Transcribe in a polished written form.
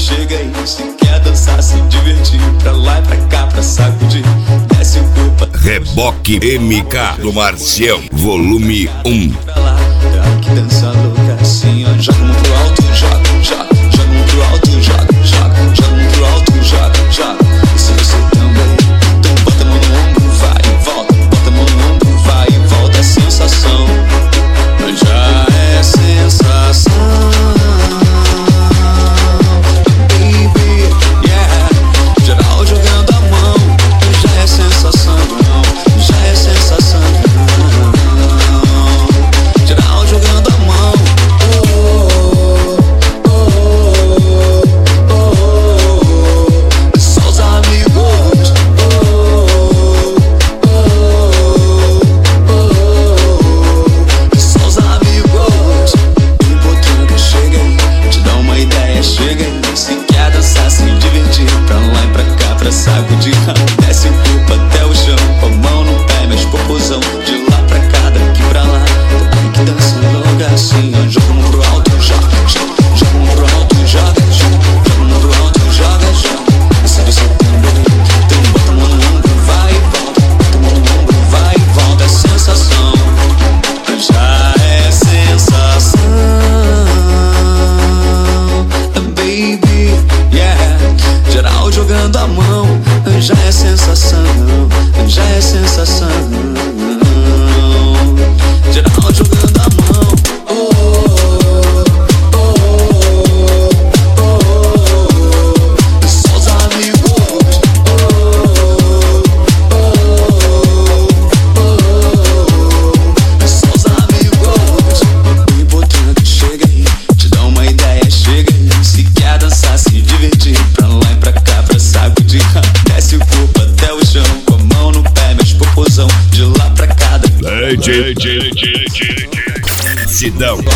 chega aí. Se quer dançar, se divertir, pra lá e pra cá, pra sacudir. Desce o corpo. Reboque MK do Marcião, volume 1. Pra lá, tem que dançar louca assim, ó. Joga a mão pro alto, joga, joga. Joga a mão pro alto, joga, joga. Joga a mão pro alto, joga, joga. E se você também, então bota a mão no ombro, vai e volta. Bota a mão no ombro, vai e volta. É sensação, já é sensação. Baby, yeah. Geral jogando a mão, já é sensação, já é sensação. Geral jogando a mão, só os amigos, só os amigos. O Potranca chega aí, te dá uma ideia, chega aí. Se quer dançar, se divertir, pra lá e pra cá, pra sacudir. Desce o corpo até o chão, com a mão no pé, mexe popozão. De lá pra cá, daqui pra lá, tem que dançar logo assim, ó. Joga a mão pro alto, joga, joga. Joga a mão pro alto, joga, joga. Joga a mão pro alto, joga, joga. E se você também, então bota a mão no ombro, vai e volta. Bota a mão no ombro, vai e volta. É sensação, já é sensação. Baby, yeah. Geral jogando a mão, já é sensação, já é sensação. Geral jogando a mão, só os amigos, só os amigos. O Potranca chega aí, te dá uma ideia, chega aí. Se quer dançar, se divertir, pra lá e pra cá, pra sacudir. Desce o corpo até o chão, com a mão no pé, mexe popozão. De lá pra cá, Sidão.